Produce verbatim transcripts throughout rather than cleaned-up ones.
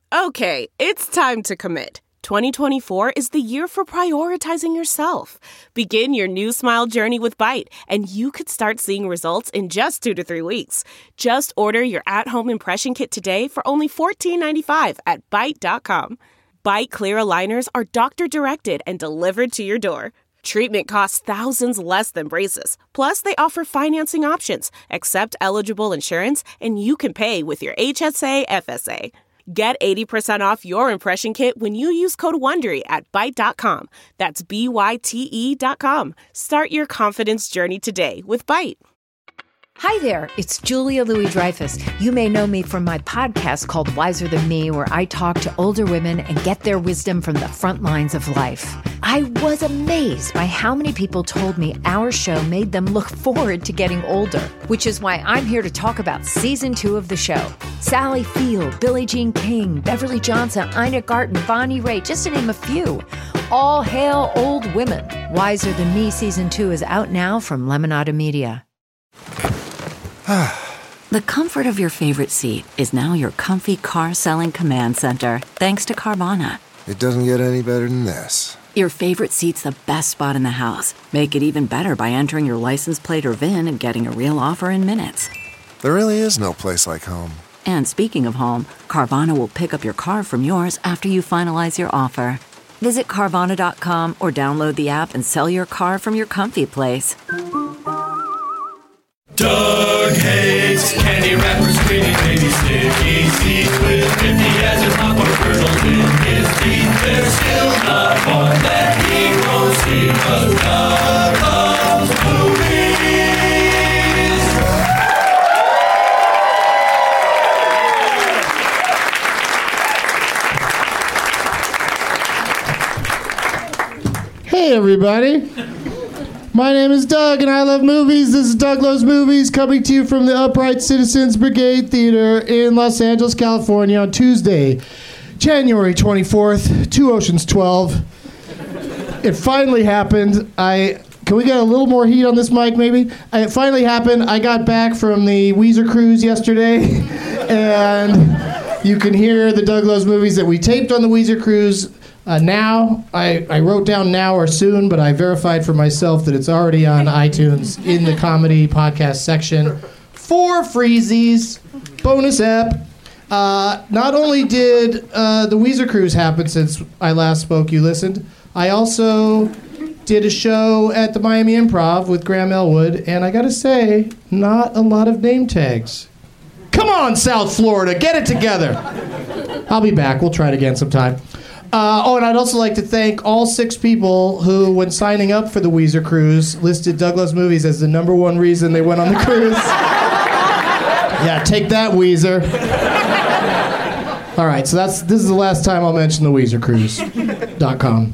Okay, it's time to commit. twenty twenty-four is the year for prioritizing yourself. Begin your new smile journey with Byte, and you could start seeing results in just two to three weeks. Just order your at-home impression kit today for only fourteen ninety-five at byte dot com. Byte clear aligners are doctor-directed and delivered to your door. Treatment costs thousands less than braces. Plus, they offer financing options, accept eligible insurance, and you can pay with your H S A F S A. Get eighty percent off your impression kit when you use code WONDERY at byte dot com. That's B Y T E dot com. Start your confidence journey today with Byte. Hi there, it's Julia Louis-Dreyfus. You may know me from my podcast called Wiser Than Me, where I talk to older women and get their wisdom from the front lines of life. I was amazed by how many people told me our show made them look forward to getting older, which is why I'm here to talk about season two of the show. Sally Field, Billie Jean King, Beverly Johnson, Ina Garten, Bonnie Raitt, just to name a few. All hail old women. Wiser Than Me season two is out now from Lemonada Media. The comfort of your favorite seat is now your comfy car-selling command center, thanks to Carvana. It doesn't get any better than this. Your favorite seat's the best spot in the house. Make it even better by entering your license plate or V I N and getting a real offer in minutes. There really is no place like home. And speaking of home, Carvana will pick up your car from yours after you finalize your offer. Visit Carvana dot com or download the app and sell your car from your comfy place. Doug hates candy wrappers, creamy, baby, sticky seeds with fifty as and popcorn kernels in his teeth. There's still not one that he won't see, 'cause Doug loves movies. Hey, everybody. My name is Doug, and I love movies. This is Doug Loves Movies, coming to you from the Upright Citizens Brigade Theater in Los Angeles, California, on Tuesday, January twenty-fourth, Two Oceans twelve. It finally happened. I can we get a little more heat on this mic, maybe? It finally happened. I got back from the Weezer cruise yesterday, and you can hear the Doug Loves Movies that we taped on the Weezer cruise. Uh, now, I, I wrote down now or soon, but I verified for myself that it's already on iTunes in the comedy podcast section. For Freezies, bonus app. Uh, not only did uh, the Weezer cruise happen since I last spoke, you listened, I also did a show at the Miami Improv with Graham Elwood, and I gotta say, not a lot of name tags. Come on, South Florida, get it together. I'll be back, we'll try it again sometime. Uh, oh, and I'd also like to thank all six people who, when signing up for the Weezer cruise, listed Doug Loves Movies as the number one reason they went on the cruise. Yeah, take that, Weezer. All right, so that's this is the last time I'll mention the Weezer Cruise dot com.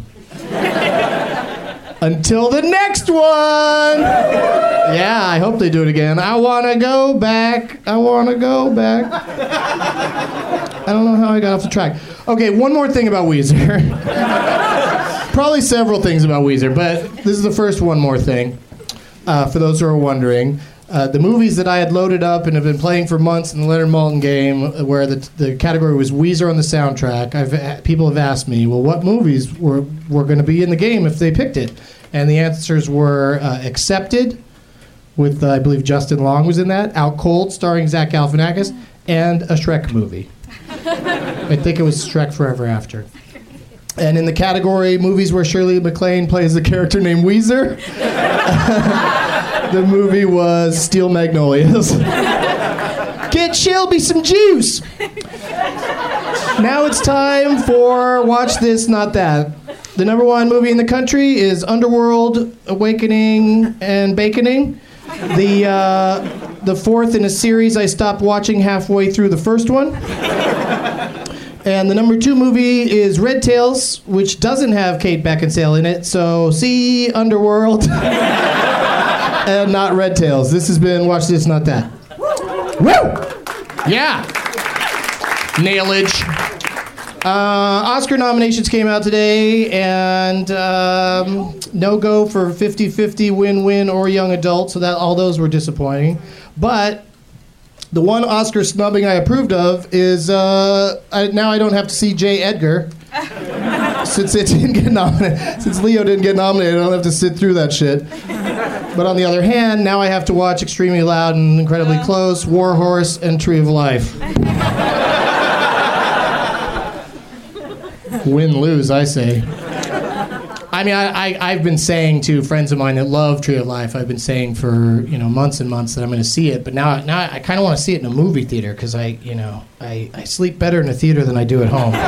Until the next one! Yeah, I hope they do it again. I want to go back. I want to go back. I don't know how I got off the track. Okay, one more thing about Weezer. Probably several things about Weezer, but this is the first one more thing. Uh, for those who are wondering, uh, the movies that I had loaded up and have been playing for months in the Leonard Maltin game, where the the category was Weezer on the soundtrack, I've people have asked me, well, what movies were were going to be in the game if they picked it? And the answers were uh, Accepted, with uh, I believe Justin Long was in that, Out Cold, starring Zach Galifianakis, and a Shrek movie. I think it was Shrek Forever After. And in the category movies where Shirley MacLaine plays the character named Weezer, the movie was Steel Magnolias. Get Shelby some juice! Now it's time for Watch This, Not That. The number one movie in the country is Underworld, Awakening, and Baconing. The, uh, the fourth in a series I stopped watching halfway through the first one. And the number two movie is Red Tails, which doesn't have Kate Beckinsale in it, so see Underworld and not Red Tails. This has been Watch This, Not That. Woo! Yeah! Nailage. Uh, Oscar nominations came out today, and um, no go for fifty-fifty, win-win, or young adult, so that all those were disappointing. But the one Oscar snubbing I approved of is uh, I, now I don't have to see J. Edgar. Since it didn't get nominated, since Leo didn't get nominated, I don't have to sit through that shit. But on the other hand, now I have to watch Extremely Loud and Incredibly Close, War Horse, and Tree of Life. Win, lose, I say. I mean, I, I, I've been saying to friends of mine that love Tree of Life, I've been saying for, you know, months and months that I'm going to see it. But now, now I kind of want to see it in a movie theater because I, you know, I, I sleep better in a theater than I do at home.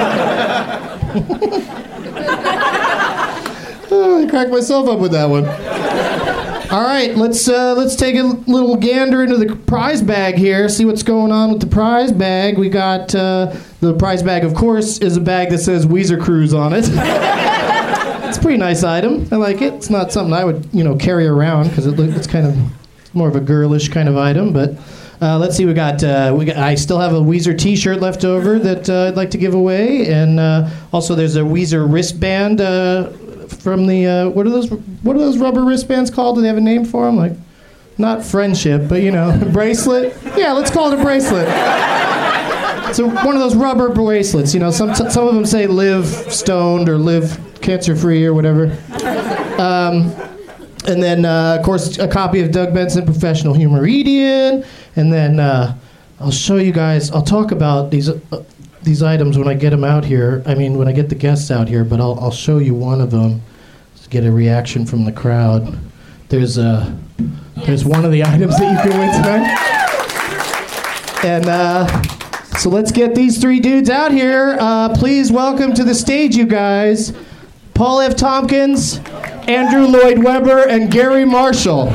Oh, I cracked myself up with that one. All right, let's uh, let's take a little gander into the prize bag here. See what's going on with the prize bag. We got uh, the prize bag, of course, is a bag that says Weezer Cruise on it. It's a pretty nice item. I like it. It's not something I would, you know, carry around because it it's kind of more of a girlish kind of item. But uh, let's see. We got uh, we got. I still have a Weezer T-shirt left over that uh, I'd like to give away, and uh, also there's a Weezer wristband. Uh, From the uh, what are those what are those rubber wristbands called? Do they have a name for them? Like, not friendship, but you know, bracelet. Yeah, let's call it a bracelet. So one of those rubber bracelets. You know, some some of them say "live stoned" or "live cancer free" or whatever. Um, and then uh, of course a copy of Doug Benson, Professional Humoridian. And then uh, I'll show you guys. I'll talk about these. Uh, These items when I get them out here. I mean, when I get the guests out here. But I'll I'll show you one of them to get a reaction from the crowd. There's a there's one of the items that you can win tonight. And uh, so let's get these three dudes out here. Uh, please welcome to the stage, you guys, Paul F. Tompkins, Andrew Lloyd Webber, and Gary Marshall.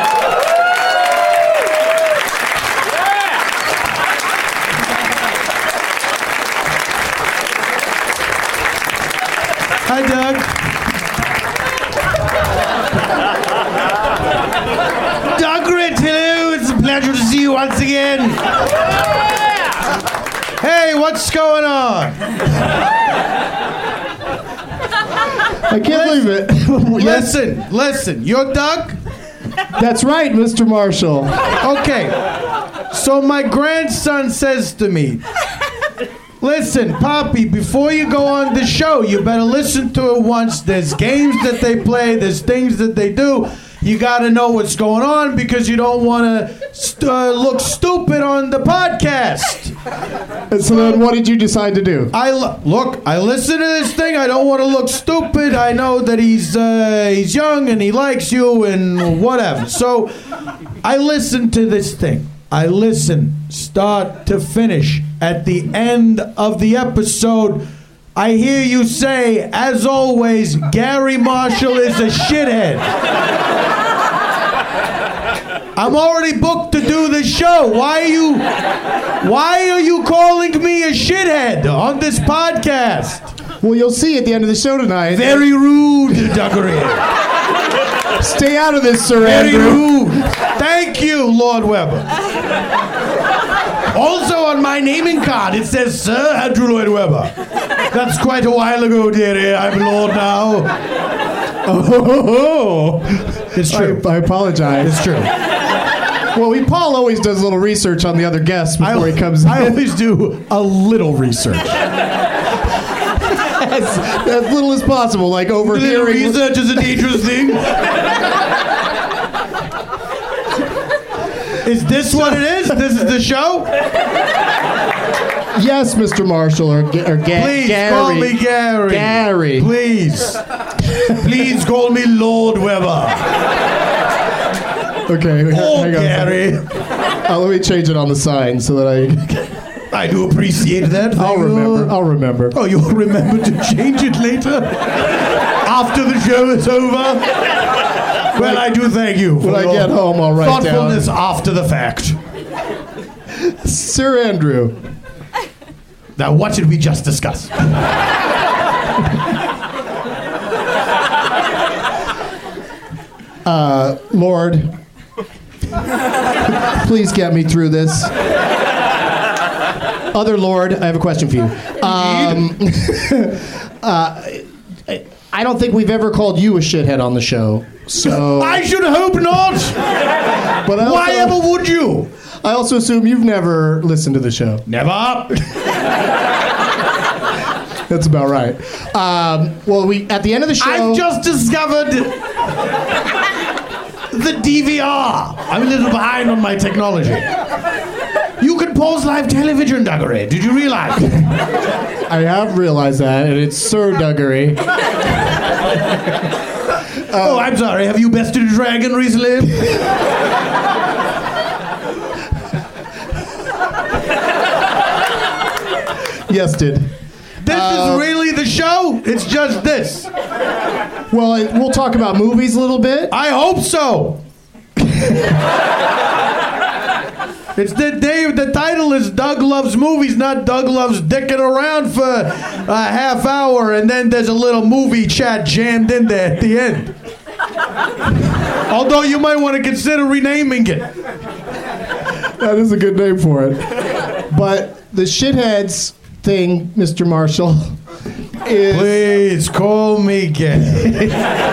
Hi, Doug. Doug Grit, hello. It's a pleasure to see you once again. Hey, what's going on? I can't believe it. Listen, listen. You're Doug? That's right, Mister Marshall. Okay. So my grandson says to me, listen, Poppy, before you go on the show, you better listen to it once. There's games that they play. There's things that they do. You got to know what's going on because you don't want to st- uh, look stupid on the podcast. And so then what did you decide to do? I lo- Look, I listen to this thing. I don't want to look stupid. I know that he's uh, he's young and he likes you and whatever. So I listen to this thing. I listen start to finish. At the end of the episode, I hear you say, as always, Gary Marshall is a shithead. I'm already booked to do the show. Why are you why are you calling me a shithead on this podcast? Well, you'll see at the end of the show tonight. Very rude, Duggery. Stay out of this, Sir Very Andrew. rude. Thank you, Lord Webber. Also on my naming card, it says Sir Andrew Lloyd Webber. That's quite a while ago, dearie. I'm Lord now. Oh, it's true. I, I apologize. It's true. Well, we, Paul always does a little research on the other guests before I, he comes in. I always do a little research. as, as little as possible, like overhearing. Research is a dangerous thing. Is this what it is? This is the show? Yes, Mister Marshall, or, or Ga- Please Gary. call me Gary. Gary. Please. Please call me Lord Webber. Okay, Oh, hang on. Gary. Oh, let me change it on the sign so that I. I do appreciate that. I'll Thank remember. you. I'll remember. Oh, you'll remember to change it later? After the show is over? Well, I do thank you. When I get home, I'll write thoughtfulness down. after the fact. Sir Andrew. Now, what did we just discuss? Uh, Lord, please get me through this. Other Lord, I have a question for you. Um, uh, I don't think we've ever called you a shithead on the show. So I should hope not. But I Why also, ever would you? I also assume you've never listened to the show. Never. That's about right. Um, well, we at the end of the show... I've just discovered the D V R. I'm a little behind on my technology. You can pause live television, Duggery. Did you realize? I have realized that, and it's Sir Duggery. Oh, I'm sorry. Have you bested a dragon recently? Yes, did. This Uh, is really the show? It's just this. Well, it, we'll talk about movies a little bit. I hope so. It's the day. The title is Doug Loves Movies, not Doug Loves dicking around for a half hour, and then there's a little movie chat jammed in there at the end. Although you might want to consider renaming it. That is a good name for it. But the shitheads thing, Mister Marshall, is... Please call me gay.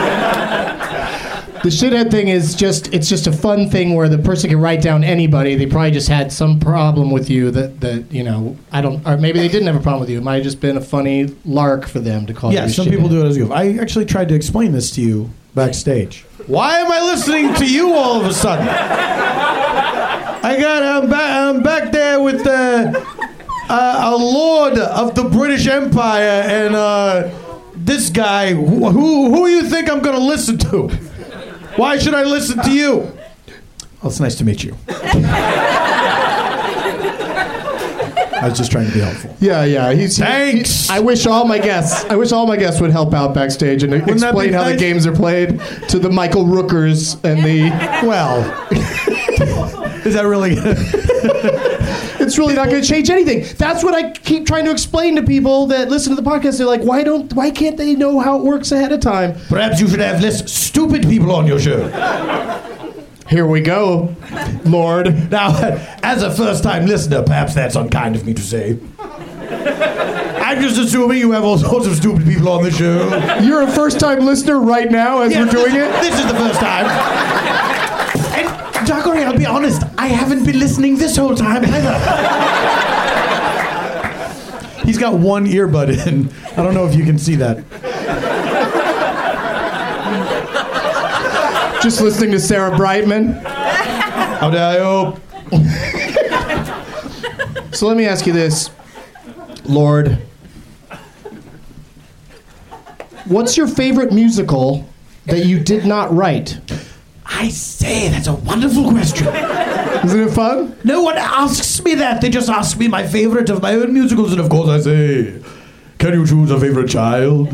The shithead thing is just, it's just a fun thing where the person can write down anybody. They probably just had some problem with you that, that you know, I don't, or maybe they didn't have a problem with you. It might have just been a funny lark for them to call you Yeah, a some shithead. people do it as a goof. I actually tried to explain this to you backstage. Why am I listening to you all of a sudden? I got, I'm, ba- I'm back there with the, uh, a lord of the British Empire and uh, this guy. Who, who, who you think I'm going to listen to? Why should I listen to you? Well, it's nice to meet you. I was just trying to be helpful. Yeah, yeah. He's, Thanks. He, I wish all my guests, I wish all my guests would help out backstage and Wouldn't that explain be how nice? the games are played to the Michael Rookers and the. Well, is that really? It's really not going to change anything. That's what I keep trying to explain to people that listen to the podcast. They're like, why don't, why can't they know how it works ahead of time? Perhaps you should have less stupid people on your show. Here we go, Lord. Now, as a first-time listener, perhaps that's unkind of me to say. I'm just assuming you have all sorts of stupid people on the show. You're a first-time listener right now as Yes, we're doing this, it? This is the first time. And, Duggery, I'll be honest, I haven't been listening this whole time either. He's got one earbud in. I don't know if you can see that. Just listening to Sarah Brightman. How dare you? So let me ask you this, Lord. What's your favorite musical that you did not write? I say, that's a wonderful question. Isn't it fun? No one asks me that. They just ask me my favorite of my own musicals, and of course I say, can you choose a favorite child?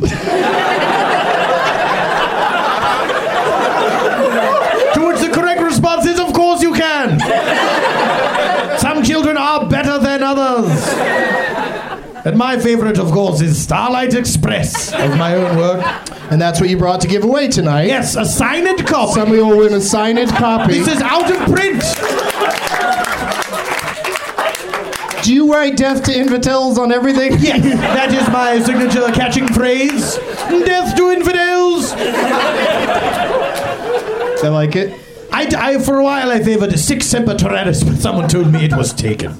To which the correct response is, of course you can. Some children are better than others. And my favorite, of course, is Starlight Express of my own work. And that's what you brought to give away tonight. Yes, a signed copy. Somebody will win a signed copy. This is out of print. Do you write death to infidels on everything? Yes, that is my signature catching phrase. Death to infidels. I like it. I, I, for a while, I favored Sic Semper Tyrannis, but someone told me it was taken.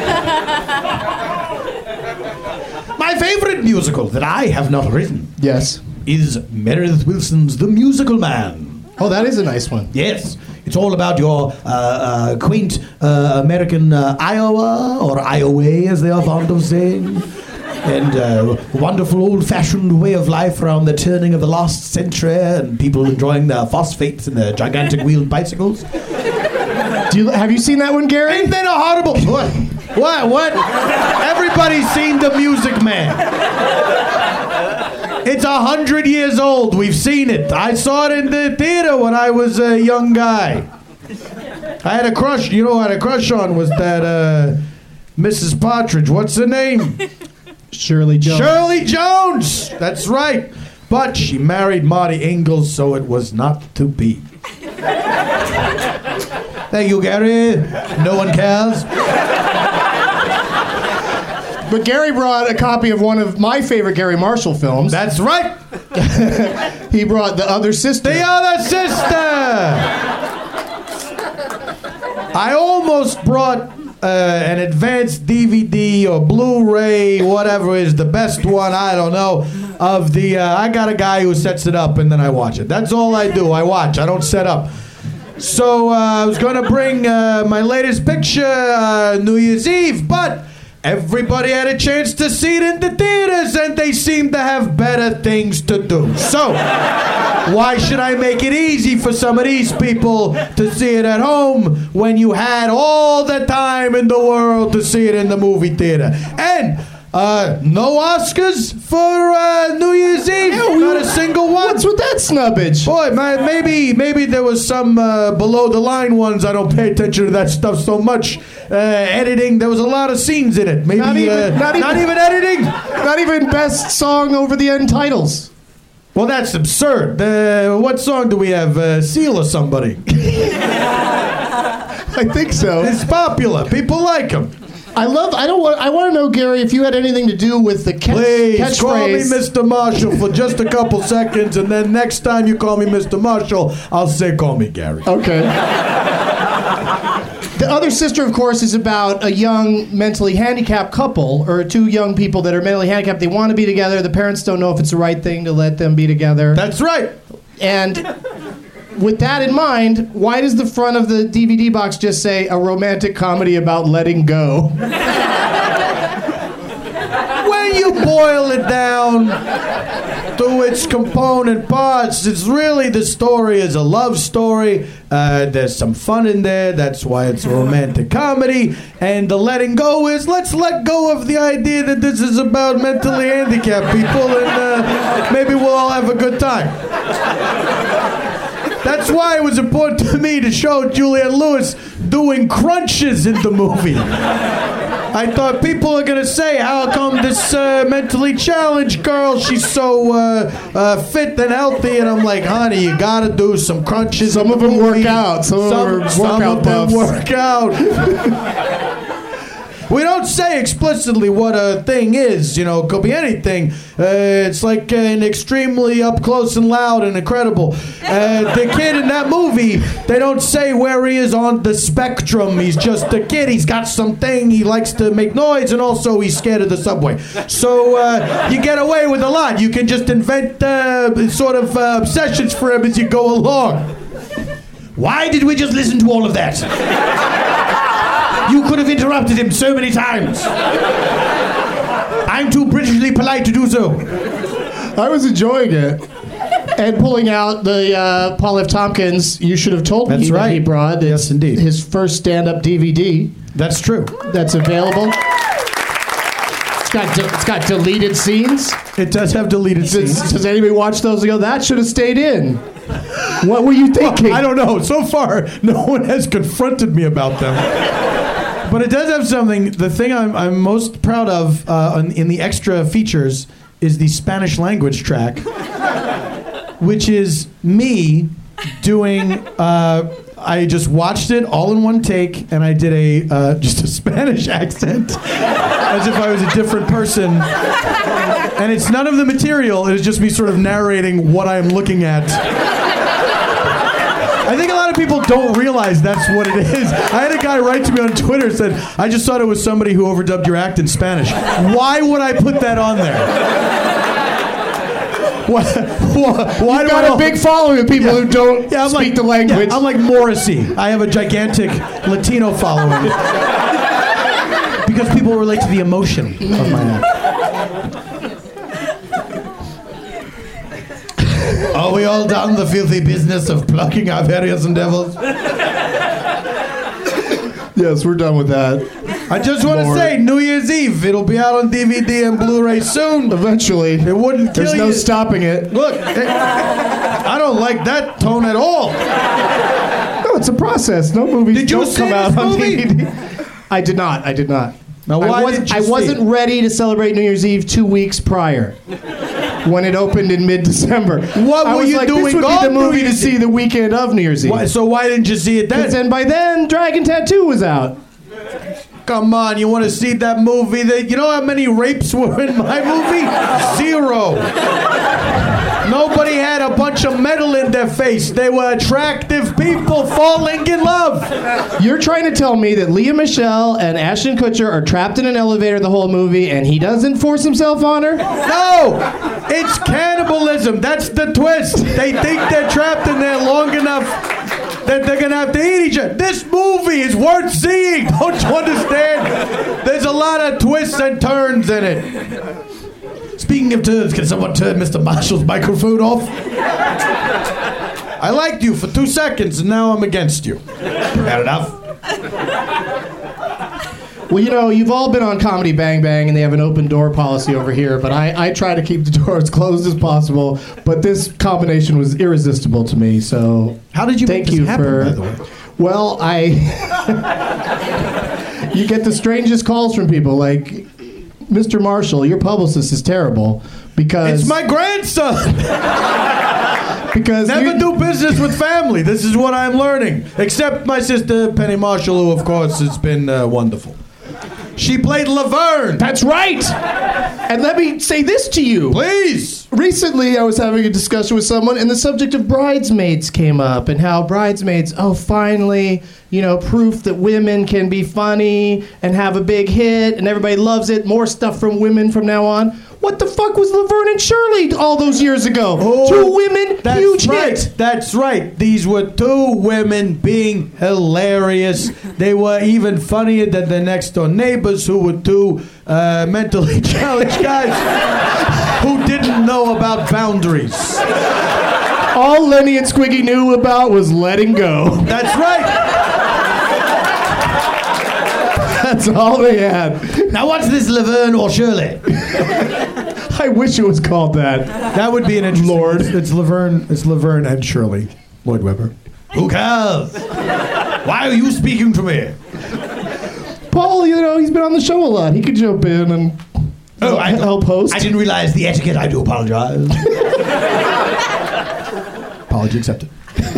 My favorite musical that I have not written Yes. is Meredith Wilson's The Musical Man. Oh, that is a nice one. Yes, it's all about your uh, uh, quaint uh, American uh, Iowa, or Iowa as they are fond of saying, and uh, wonderful old-fashioned way of life around the turning of the last century, and people enjoying their phosphates and their gigantic wheeled bicycles. Do you, have you seen that one, Gary? Ain't that a horrible... What? What? What? Everybody's seen The Music Man. It's a hundred years old. We've seen it. I saw it in the theater when I was a young guy. I had a crush. You know what I had a crush on was that uh, Missus Partridge. What's her name? Shirley Jones. Shirley Jones. That's right. But she married Marty Ingalls, so it was not to be. Thank you, Gary. No one cares. But Gary brought a copy of one of my favorite Gary Marshall films. That's right. He brought The Other Sister. The Other Sister. I almost brought uh, an advanced D V D or Blu-ray, whatever is the best one, I don't know, of the, uh, I got a guy who sets it up and then I watch it. That's all I do, I watch, I don't set up. So uh, I was going to bring uh, my latest picture uh, New Year's Eve, but everybody had a chance to see it in the theaters and they seem to have better things to do. So why should I make it easy for some of these people to see it at home when you had all the time in the world to see it in the movie theater? And uh, no Oscars for uh, New Year's Eve. Yeah, not a single one. What's with that snubbage? Boy, man, maybe maybe there was some uh, below the line ones. I don't pay attention to that stuff so much. Uh, editing, there was a lot of scenes in it. Maybe not even, uh, not even, not even editing. Not even best song over the end titles. Well, that's absurd. Uh, what song do we have? Uh, Seal or somebody? I think so. It's popular. People like him. I love. I don't want. I want to know, Gary, if you had anything to do with the catch, Please catchphrase. call me Mister Marshall for just a couple seconds, and then next time you call me Mister Marshall, I'll say call me Gary. Okay. The Other Sister, of course, is about a young mentally handicapped couple, or two young people that are mentally handicapped. They want to be together. The parents don't know if it's the right thing to let them be together. That's right. And with that in mind, why does the front of the D V D box just say a romantic comedy about letting go? When you boil it down to its component parts, it's really the story is a love story. Uh, there's some fun in there. That's why it's a romantic comedy. And the letting go is let's let go of the idea that this is about mentally handicapped people, and uh, maybe we'll all have a good time. That's why it was important to me to show Juliette Lewis doing crunches in the movie. I thought people are going to say, how come this uh, mentally challenged girl, she's so uh, uh, fit and healthy? And I'm like, honey, you got to do some crunches. Some of them movie. work out. Some, some of them, some workout of them buffs. work out. We don't say explicitly what a thing is, you know, it could be anything. Uh, it's like an extremely up close and loud and incredible. Uh, the kid in that movie, they don't say where he is on the spectrum. He's just a kid. He's got something. He likes to make noise, and also he's scared of the subway. So uh, you get away with a lot. You can just invent uh, sort of uh, obsessions for him as you go along. Why did we just listen to all of that? You could have interrupted him so many times. I'm too Britishly polite to do so. I was enjoying it. And pulling out the uh, Paul F. Tompkins, You Should Have Told That's Me right. that he brought. Yes, indeed. His first stand-up D V D. That's true. That's available. It's got de- it's got deleted scenes. It does have deleted Does, scenes. does anybody watch those and go, that should have stayed in? What were you thinking? Well, I don't know. So far, no one has confronted me about them. But it does have something. The thing I'm, I'm most proud of uh, in, in the extra features is the Spanish language track, which is me doing. Uh, I just watched it all in one take, and I did a uh, just a Spanish accent, as if I was a different person. And it's none of the material. It is just me sort of narrating what I'm looking at. I think a lot of people don't realize that's what it is. I had a guy write to me on Twitter and said, I just thought it was somebody who overdubbed your act in Spanish. Why would I put that on there? Why, why, why You've do got I a big following of people Yeah. who don't Yeah, I'm speak like, the language. Yeah, I'm like Morrissey. I have a gigantic Latino following. Because people relate to the emotion of my act. Are we all done the filthy business of plucking our various endeavors? Yes, we're done with that. I just want to Lord. say, New Year's Eve, it'll be out on D V D and Blu-ray soon. Eventually. It wouldn't kill There's no you. stopping it. Look, it, I don't like that tone at all. No, it's a process. No movies Did you don't see come this out on movie? D V D. I did not. I did not. Now, why I, was, didn't you I see wasn't it? ready to celebrate New Year's Eve two weeks prior. When it opened in mid-December. What I were was you like, doing this would on be the New movie to Year's see Eve? the weekend of New Year's Eve. Why, so why didn't you see it then? Because then by then, Dragon Tattoo was out. Come on, you want to see that movie? That, you know how many rapes were in my movie? Zero. Nobody had a bunch of metal in their face. They were attractive people falling in love. You're trying to tell me that Lea Michele and Ashton Kutcher are trapped in an elevator the whole movie and he doesn't force himself on her? No! It's cannibalism. That's the twist. They think they're trapped in there long enough that they're going to have to eat each other. This movie is worth seeing. Don't you understand? There's a lot of twists and turns in it. Speaking of turns, can someone turn Mister Marshall's microphone off? I liked you for two seconds, and now I'm against you. Fair enough. Well, you know, you've all been on Comedy Bang Bang, and they have an open door policy over here, but I, I try to keep the door as closed as possible, but this combination was irresistible to me, so... How did you thank make this you happen, for, by the way? Well, I... You get the strangest calls from people, like... Mister Marshall, your publicist is terrible because... It's my grandson! Because Never do business with family. This is what I'm learning. Except my sister, Penny Marshall, who, of course, has been uh, wonderful. She played Laverne. That's right! And let me say this to you. Please! Recently, I was having a discussion with someone, and the subject of Bridesmaids came up, and how Bridesmaids, oh, finally, you know, proof that women can be funny and have a big hit, and everybody loves it. More stuff from women from now on. What the fuck was Laverne and Shirley all those years ago? Oh, two women, that's huge right. hit. That's right. These were two women being hilarious. They were even funnier than their next door neighbors, who were two uh, mentally challenged guys who didn't know about boundaries. All Lenny and Squiggy knew about was letting go. That's right. That's all they had. Now what's this, Laverne or Shirley? I wish it was called that. That would be an interesting... Lord. It's Laverne, it's Laverne and Shirley. Lloyd Webber. Who cares? Why are you speaking to me? Paul, you know, he's been on the show a lot. He could jump in and oh, help, I, help host. I didn't realize the etiquette. I do apologize. Apology accepted.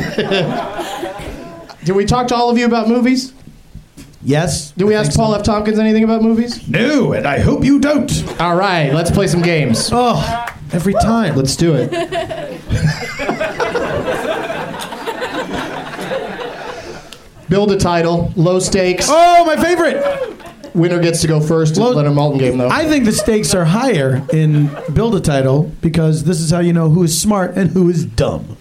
Did we talk to all of you about movies? Yes. Did we I ask think Paul so. F. Tompkins anything about movies? No, and I hope you don't. All right, let's play some games. Oh, every time. Let's do it. Build a title, low stakes. Oh, my favorite. Winner gets to go first in the Low- Leonard Maltin game, though. I think the stakes are higher in Build a Title because this is how you know who is smart and who is dumb.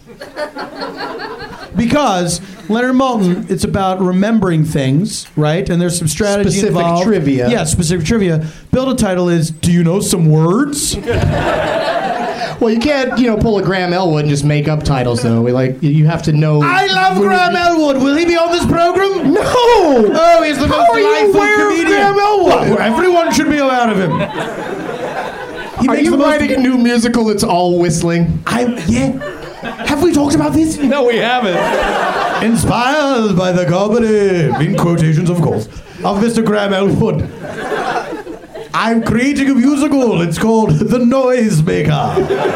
Because Leonard Maltin, it's about remembering things, right? And there's some strategy Specific involved. trivia. Yeah, specific trivia. Build a Title is, do you know some words? Well, you can't, you know, pull a Graham Elwood and just make up titles, though. We like you have to know. I love Graham Elwood. Will he be on this program? No. Oh, he's the How most are you delightful aware of comedian. Graham Elwood? Well, everyone should be aware of him. He Are makes you the most- writing a new musical that's all whistling? I'm yeah. Have we talked about this? No, we haven't. Inspired by the comedy, in quotations, of course, of Mister Graham Elwood. I'm creating a musical. It's called The Noisemaker.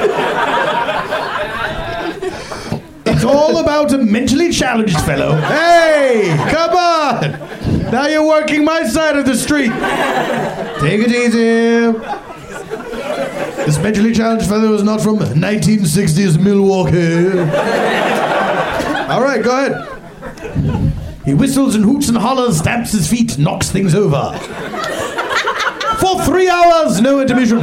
It's all about a mentally challenged fellow. Hey, come on! Now you're working my side of the street. Take it easy. This mentally challenged fellow is not from nineteen sixties Milwaukee. All right, go ahead. He whistles and hoots and hollers, stamps his feet, knocks things over. For three hours, no intermission.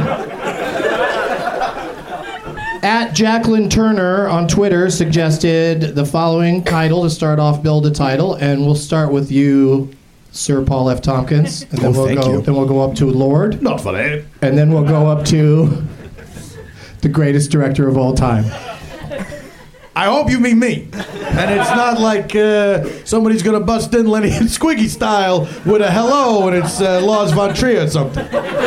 At Jacqueline Turner on Twitter suggested the following title to start off Build a Title, and we'll start with you, Sir Paul F. Tompkins, and then Oh, we'll thank go. you. Then we'll go up to Lord, Not funny. and then we'll go up to the greatest director of all time. I hope you mean me. And it's not like uh, somebody's going to bust in Lenny and Squiggy style with a hello and it's uh, Lars von Trier or something.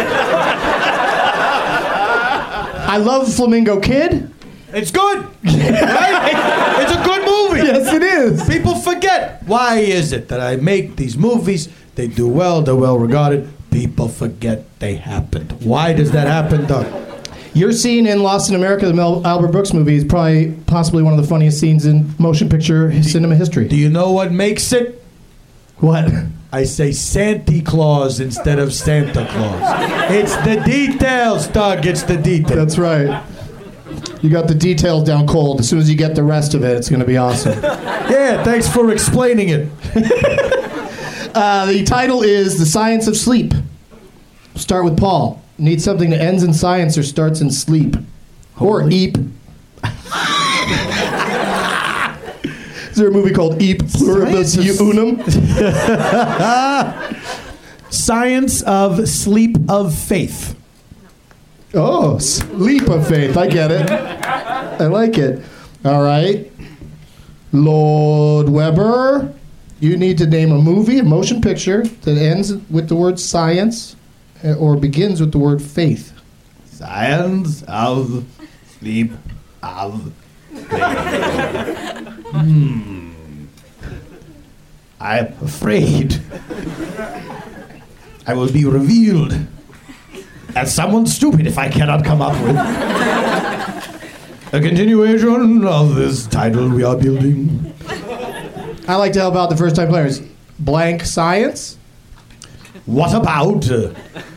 I love Flamingo Kid. It's good. Right? It's a good movie. Yes, it is. People forget. Why is it that I make these movies? They do well, they're well regarded. People forget they happened. Why does that happen, Doug? Your scene in Lost in America, the Mel Albert Brooks movie, is probably possibly one of the funniest scenes in motion picture cinema history. Do you know what makes it? What? I say Santa Claus instead of Santa Claus. It's the details, Doug. It's the details. That's right. You got the details down cold. As soon as you get the rest of it, it's going to be awesome. Yeah, thanks for explaining it. uh, the title is The Science of Sleep. Start with Paul. Need something that ends in science or starts in sleep. Or eep. Is there a movie called Eep Pluribus Unum? Science of Sleep of Faith. Oh, Sleep of Faith. I get it. I like it. All right. Lord Weber, you need to name a movie, a motion picture, that ends with the word science or begins with the word faith. Science of Sleep of Hmm. I'm afraid I will be revealed as someone stupid if I cannot come up with a continuation of this title we are building. I like to help out the first time players. Blank science? What about uh,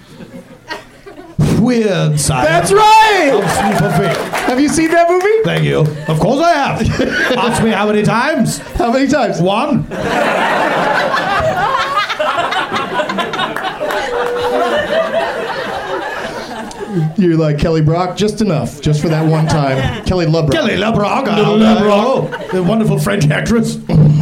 weird science? That's right! Of Sleep of Faith. Have you seen that movie? Thank you. Of course I have. Ask me how many times? How many times? One. You're like Kelly Brock, just enough, just for that one time. Kelly LeBrock. Kelly LeBrock. Little uh, LeBrock. The wonderful French actress.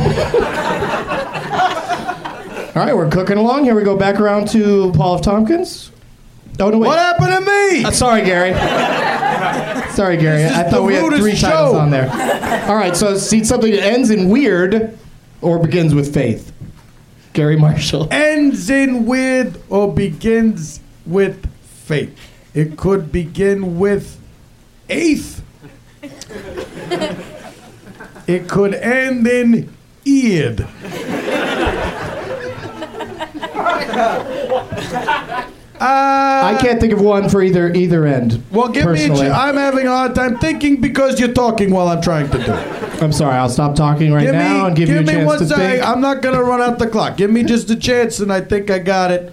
All right, we're cooking along. Here we go back around to Paul F. Tompkins. Oh, no, wait. What happened to me? Uh, sorry, Gary. Sorry, Gary. This is I thought the we had rudest three show. titles on there. All right, so see something that ends in weird or begins with faith. Gary Marshall. Ends in with or begins with faith. It could begin with eighth. It could end in eid. Uh, I can't think of one for either either end. Well, give me. A personally. ch- I'm having a hard time thinking because you're talking while I'm trying to do it. I'm sorry. I'll stop talking right Give now me, and give, give you a me chance one to sec. think. I'm not gonna run out the clock. Give me just a chance, and I think I got it.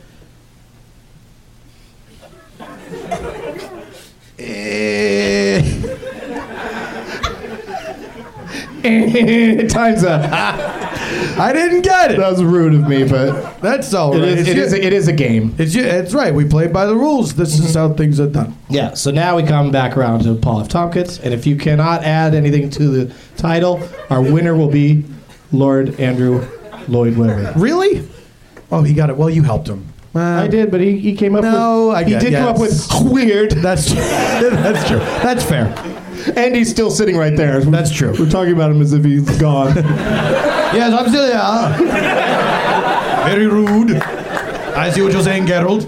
Eh. Time's up. I didn't get it. That was rude of me, but That's all it right. is, It's it, your- is a, it is a game. It's you, it's right. We play by the rules. This is how things are done. Yeah, so now we come back around to Paul F. Tompkins, and if you cannot add anything to the title, our winner will be Lord Andrew Lloyd Webber. Really? Oh, he got it. Well, you helped him. Uh, I did, but he, he came up No, with... I he get- did come up with yes. weird, That's that's true. That's fair. and he's still sitting right there. That's true. We're talking about him as if he's gone. Yes, I'm still here. Very rude. I see what you're saying, Geralt.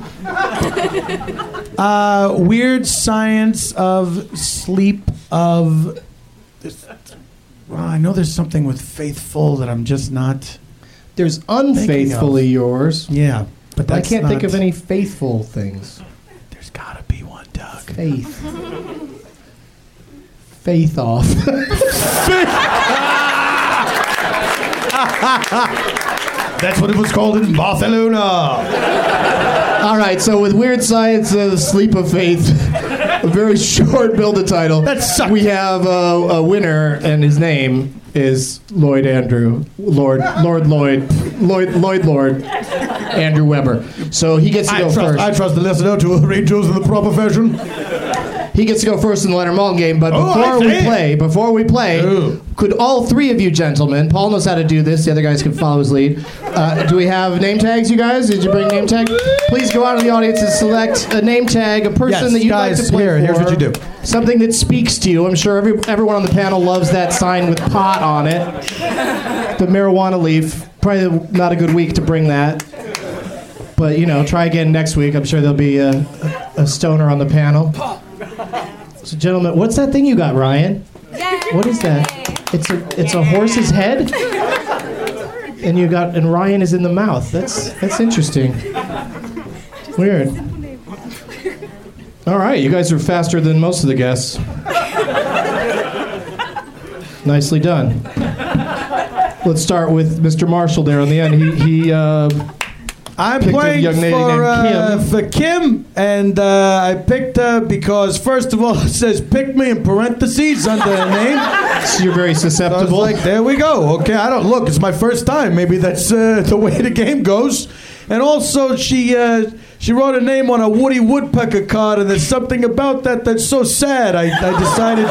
Uh, weird science of sleep of. Well, I know there's something with faithful that I'm just not. There's unfaithfully yours. Yeah, but I that's can't think not- of any faithful things. There's gotta be one, Doug. Faith. Faith off. That's what it was called in Barcelona. All right, so with Weird Science of Sleep of Faith, a very short build-a title. That sucked. We have a, a winner, and his name is Lloyd Andrew, Lord, Lord Lloyd, Lloyd, Lloyd Lord, Andrew Weber. So he gets to I go trust, first. I trust the listener to arrange those in the proper fashion. He gets to go first in the Leonard Maltin game, but Oh, before I we see. play, before we play, Ooh. could all three of you gentlemen, Paul knows how to do this, the other guys can follow his lead. Uh, do we have name tags, you guys? Did you bring name tag? Please go out in the audience and select a name tag, a person Yes, that you'd guys, like to play here, for. here's what you do. Something that speaks to you. I'm sure every, everyone on the panel loves that sign with pot on it. The marijuana leaf. Probably not a good week to bring that. But, you know, try again next week. I'm sure there'll be a, a stoner on the panel. So, gentlemen, what's that thing you got, Ryan? What is that? It's a it's a horse's head, and you got and Ryan is in the mouth. That's that's interesting. Weird. All right, you guys are faster than most of the guests. Nicely done. Let's start with Mister Marshall there on the end. He he uh, I'm picked a playing young lady for, named uh, Kim. for Kim, and uh, I picked her because, first of all, it says pick me in parentheses under her name. So you're very So I was susceptible. like, there we go. Okay, I don't look. It's my first time. Maybe that's uh, the way the game goes. And also, she uh, she wrote a name on a Woody Woodpecker card, and there's something about that that's so sad. I, I decided.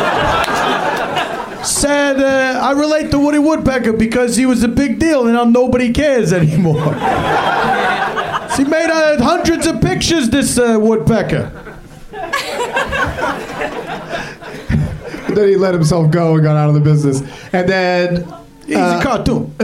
Sad. Uh, I relate to Woody Woodpecker because he was a big deal, and now nobody cares anymore. She made uh, hundreds of pictures. This uh, Woodpecker. Then he let himself go and got out of the business. And then He's uh, a cartoon.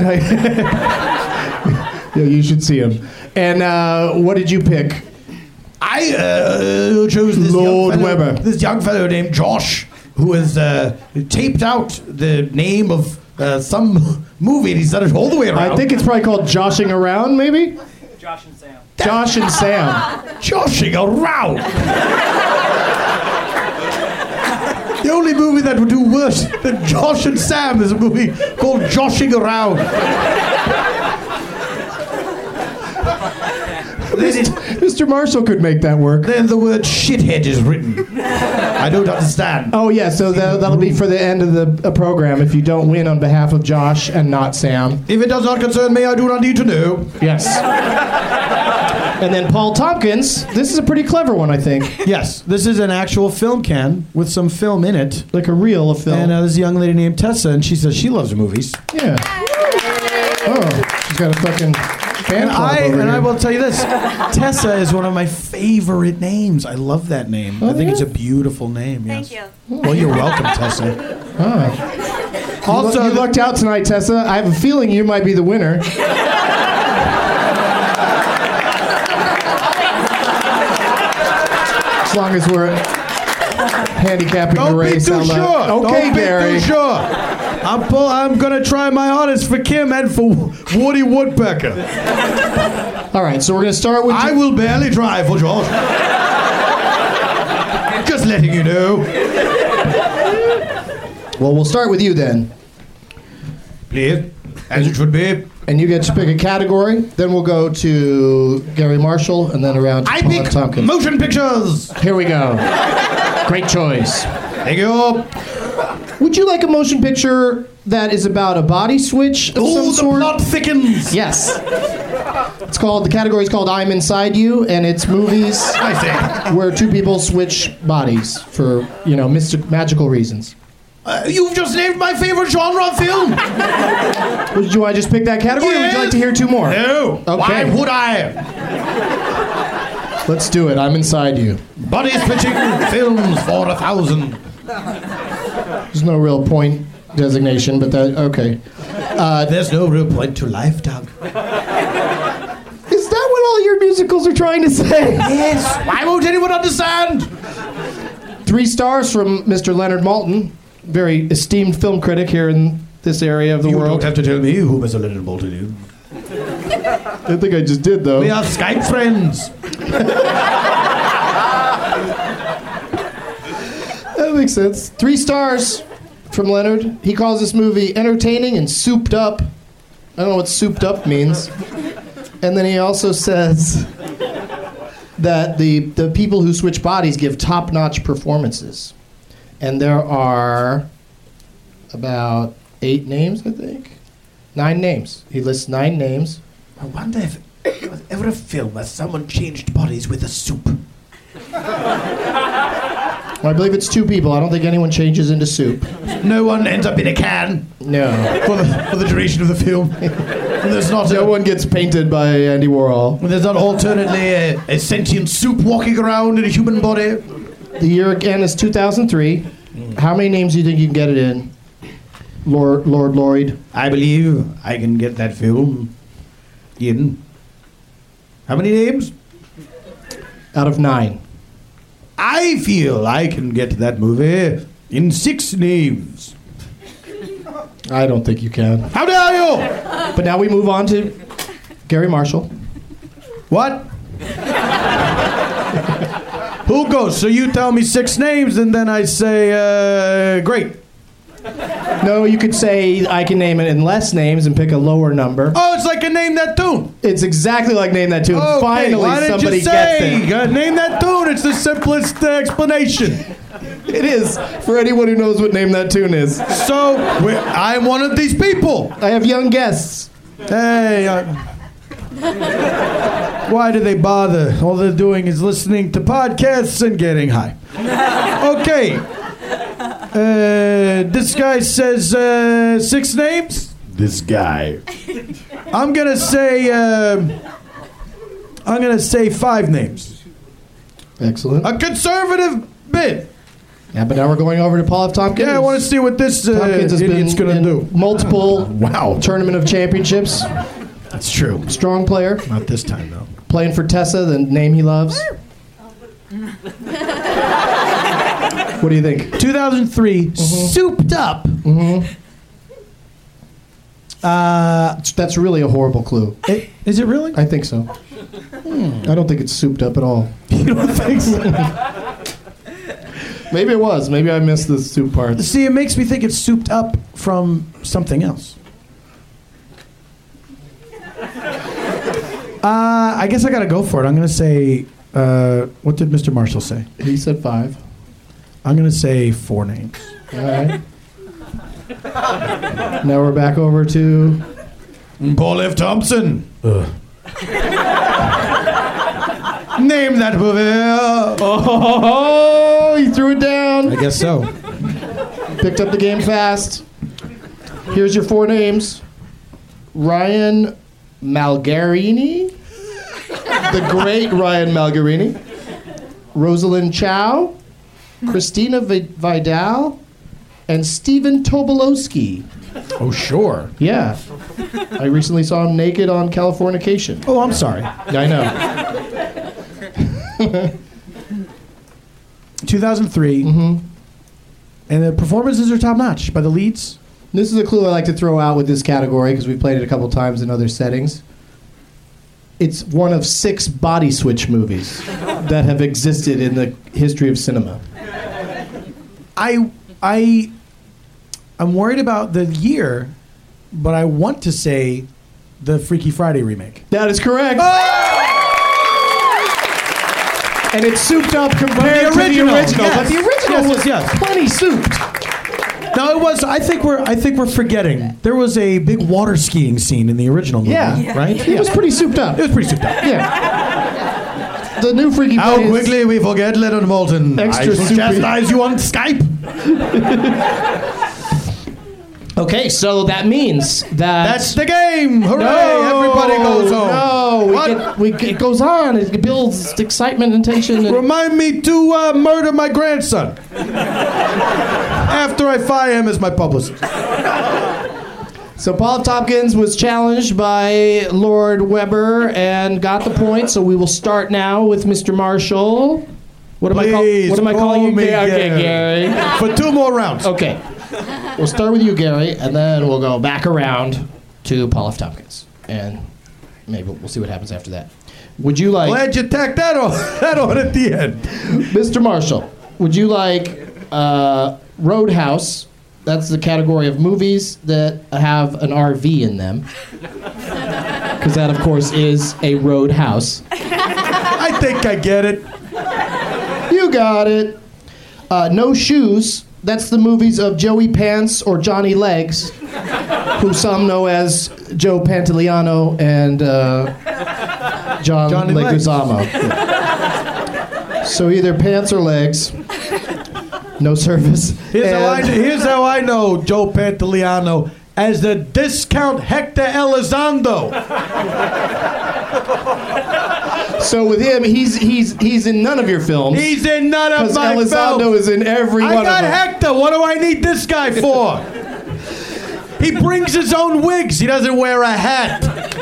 yeah, you should see him. And uh, what did you pick? I uh, chose this Lord young fellow, Webber. this young fellow named Josh, who has uh, taped out the name of uh, some movie, and he's done it all the way around. I think it's probably called Joshing Around, maybe? Josh and Sam. Josh and Sam. Joshing Around. The only movie that would do worse than Josh and Sam is a movie called Joshing Around. Mister Marshall could make that work. Then the word shithead is written. I don't understand. Oh, yeah, so that, that'll be for the end of the uh, program if you don't win on behalf of Josh and not Sam. If it does not concern me, I do not need to know. Yes. And then Paul Tompkins. This is a pretty clever one, I think. Yes, this is an actual film can with some film in it. Like a reel of film. And uh, there's a young lady named Tessa, and she says she loves movies. Yeah. Oh, she's got a fucking fan And club I over and here. I will tell you this: Tessa is one of my favorite names. I love that name. Oh, I think yeah? it's a beautiful name. Yes. Thank Well, you're welcome, Tessa. Ah. Also, you lucked out tonight, Tessa. I have a feeling you might be the winner. As long as we're handicapping don't the be race too out sure. loud. Okay, don't Gary. be too sure. I'm pull, I'm gonna try my hardest for Kim and for Woody Woodpecker. All right, so we're going to start with... I will barely try for Josh. Just letting you know. Well, we'll start with you then. Please, as it should be. And you get to pick a category. Then we'll go to Gary Marshall and then around to I Paul pick Tompkins. motion pictures. Here we go. Great choice. Thank you. Would you like a motion picture that is about a body switch of Oh, some the sort? plot thickens. Yes. It's called, the category is called I'm Inside You, and it's movies I see. where two people switch bodies for, you know, mystic, magical reasons. Uh, you've just named my favorite genre of film. Would you want to just pick that category, or would you like to hear two more? No. Okay. Why would I? Let's do it. I'm Inside You. Body switching films for a thousand. There's no real point designation, but that, okay. Uh, There's no real point to life, Doug. Is that what all your musicals are trying to say? Yes. Why won't anyone understand? Three stars from Mister Leonard Maltin, very esteemed film critic here in this area of the You world. don't have to tell me who Mister Leonard Maltin is. I think I just did, though. We are Skype friends. That makes sense. Three stars from Leonard. He calls this movie entertaining and souped up. I don't know what souped up means. And then he also says that the, the people who switch bodies give top-notch performances. And there are about eight names, I think. Nine names. He lists nine names. I wonder if there was ever a film where someone changed bodies with a soup. Well, I believe it's two people. I don't think anyone changes into soup. No one ends up in a can No. for the, for the duration of the film. And there's not No a, one gets painted by Andy Warhol. and there's not alternately a, a sentient soup walking around in a human body. The year again is two thousand three. How many names do you think you can get it in? Lord Lord Lloyd. I believe I can get that film in. How many names? Out of nine. I feel I can get that movie in six names. I don't think you can. How dare you? But now we move on to Gary Marshall. What? Who goes? So you tell me six names, and then I say, uh, great. No, you could say I can name it in less names and pick a lower number. Oh, it's like a Name That Tune. It's exactly like Name That Tune. Okay, Finally, why didn't somebody you say, gets it. uh, Name That Tune. It's the simplest uh, explanation. It is, for anyone who knows what Name That Tune is. So, we're, I'm one of these people. I have young guests. Hey, uh, why do they bother? All they're doing is listening to podcasts and getting high. Okay. Uh, this guy says uh, six names. This guy. I'm gonna say. Uh, I'm gonna say five names. Excellent. A conservative bid. Yeah, but now we're going over to Paul F. Tompkins. Yeah, I want to see what this uh, Tompkins has idiot's been gonna in do. multiple Wow. Tournament of Championships. That's true. Strong player. Not this time though. Playing for Tessa, the name he loves. What do you think? two thousand three, mm-hmm. Souped Up. Mm-hmm. Uh, That's really a horrible clue. it, is it really? I think so. Hmm. I don't think it's souped up at all. You don't think so? Maybe it was. Maybe I missed the soup part. See, it makes me think it's souped up from something else. Uh, I guess I gotta go for it. I'm gonna say, uh, what did Mister Marshall say? He said five. I'm gonna say four names. All right. Now we're back over to Paul F. Thompson. Ugh. Name that movie. Oh, he threw it down. I guess so. Picked up the game fast. Here's your four names. Ryan Malgarini. The great Ryan Malgarini. Rosalind Chow. Christina Vi- Vidal. And Stephen Tobolowsky. Oh, sure. Yeah. I recently saw him naked on Californication. Oh, I'm sorry. I know. two thousand three. Mm-hmm. And the performances are top notch by the leads. This is a clue I like to throw out with this category because we've played it a couple times in other settings. It's one of six body switch movies that have existed in the history of cinema. I I I'm worried about the year, but I want to say the Freaky Friday remake. That is correct. Oh! And it's souped up compared the to the original, original. yes. But the original Yes, was yes, yes. plenty souped. No, it was. I think we're. I think we're forgetting. There was a big water skiing scene in the original movie. Yeah. Yeah. Right. It was pretty souped up. It was pretty souped up. Yeah. The new Freaky How Friday is quickly we forget Leonard Maltin. Extra I shall soupy. chastise you on Skype. Okay, so that means that That's the game. Hooray! No, Everybody goes home. No, we What? get, we get, it goes on. It builds excitement and tension. And Remind me to uh, murder my grandson after I fire him as my publicist. So Paul F. Tompkins was challenged by Lord Weber and got the point. So we will start now with Mister Marshall. What am I call, Please What am I call calling you? me Gary? Okay, Gary. Gary. For two more rounds. Okay. We'll start with you, Gary, and then we'll go back around to Paul F. Tompkins, and maybe we'll see what happens after that. Would you like, Glad you tacked that on, that on at the end. Mister Marshall? Would you like uh, Roadhouse? That's the category of movies that have an R V in them, because that, of course, is a roadhouse. I think I get it. You got it. Uh, No Shoes. That's the movies of Joey Pants or Johnny Legs, who some know as Joe Pantoliano and uh, John Johnny Legs. Leguizamo. Yeah. So either Pants or Legs. No service. Here's how, I, And- here's how I know Joe Pantoliano as the discount Hector Elizondo. So with him, he's he's he's in none of your films. He's in none of Because my Elizondo films. is in every I one got of them. Hector. What do I need this guy for? He brings his own wigs. He doesn't wear a hat.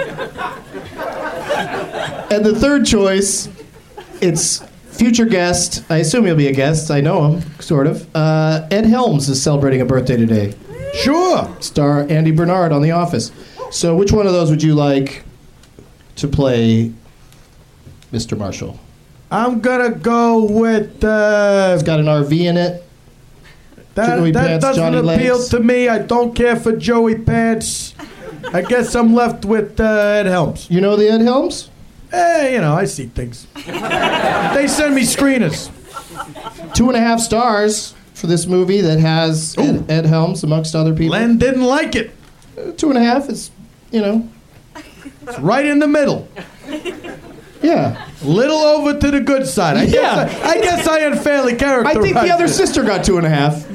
And the third choice, it's future guest. I assume he'll be a guest. I know him, sort of. Uh, Ed Helms is celebrating a birthday today. Sure. Star Andy Bernard on The Office. So which one of those would you like to play, Mister Marshall? I'm gonna go with. Uh, It's got an R V in it. That, Joey that Pants, doesn't Johnny appeal Legs. to me. I don't care for Joey Pants. I guess I'm left with uh, Ed Helms. You know the Ed Helms? Eh, you know, I see things. They send me screeners. Two and a half stars for this movie that has Ed, Ed Helms amongst other people. Len didn't like it. Uh, two and a half is, you know, It's right in the middle. yeah. Little over to the good side. I Yeah. guess I, I guess I unfairly I characterized think the other it. sister got two and a half.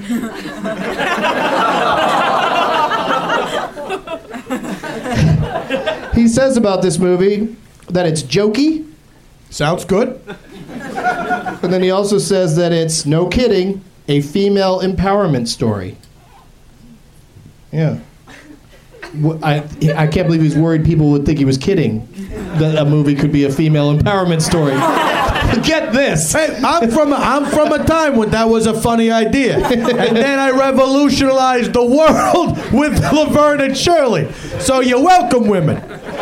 He says about this movie that it's jokey, Sounds good. and then he also says that it's, no kidding, a female empowerment story. Yeah. Wh- I, I can't believe he's worried people would think he was kidding that a movie could be a female empowerment story. Get this. Hey, I'm from a, I'm from a time when that was a funny idea, and then I revolutionized the world with Laverne and Shirley. So you're welcome, women.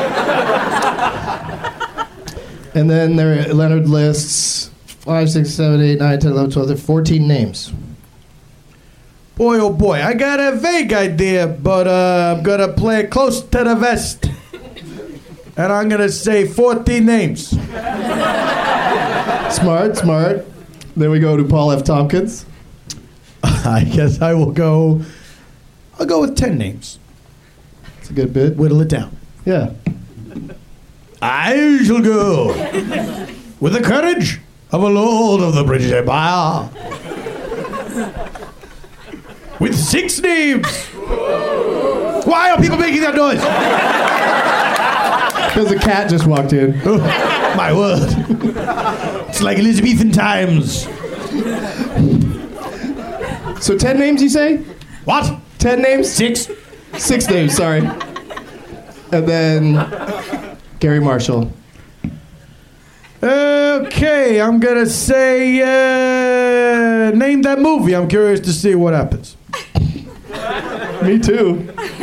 And then there, Leonard lists five, six, seven, eight, nine, ten, eleven, twelve, there are fourteen names. Boy, oh boy, I got a vague idea, but uh, I'm gonna play it close to the vest, and I'm gonna say fourteen names. Smart, smart. Then we go to Paul F. Tompkins. I guess I will go. I'll go with ten names. It's a good bit. Whittle it down. Yeah. I shall go with the courage of a lord of the British Empire. With six names. Why are people making that noise? Because a cat just walked in. Oh, my word. It's like Elizabethan times. So ten names, you say? What? Ten names? Six. Six names, sorry. And then Gary Marshall. Okay, I'm gonna say, uh, name that movie. I'm curious to see what happens. Me too.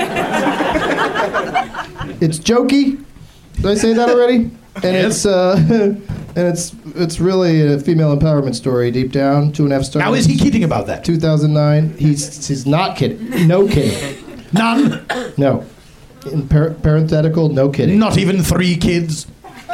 It's jokey. Did I say that already? And Yes. it's uh, and it's it's really a female empowerment story deep down. Two and a half stars. Now, is he kidding about that? two thousand nine. He's he's not kidding. No kidding. None? No. In par- parenthetical, no kidding. Not even three kids?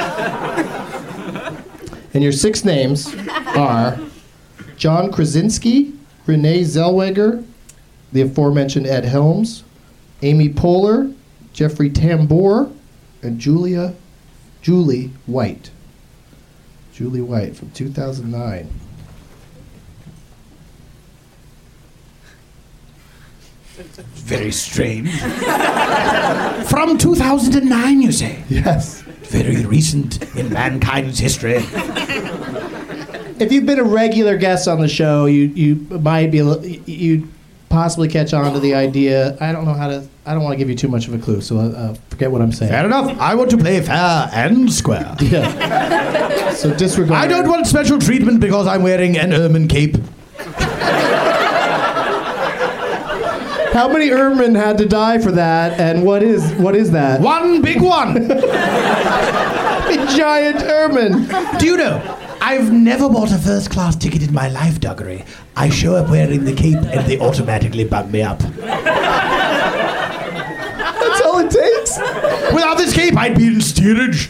And your six names are John Krasinski, Renee Zellweger, the aforementioned Ed Helms, Amy Poehler, Jeffrey Tambor, and Julia, Julie White. Julie White from two thousand nine. Very strange. From two thousand nine, you say? Yes. Very recent in mankind's history. If you've been a regular guest on the show, you you might be a li- you possibly catch on to the idea. I don't know how to. I don't want to give you too much of a clue, so uh, forget what I'm saying. Fair enough. I want to play fair and square. Yeah. So disregard. I don't want special treatment because I'm wearing an ermine cape. How many Ermine had to die for that, and what is what is that? One big one. A giant Ermine. Do you know, I've never bought a first class ticket in my life, Duggery. I show up wearing the cape and they automatically bump me up. That's all it takes. Without this cape, I'd be in steerage.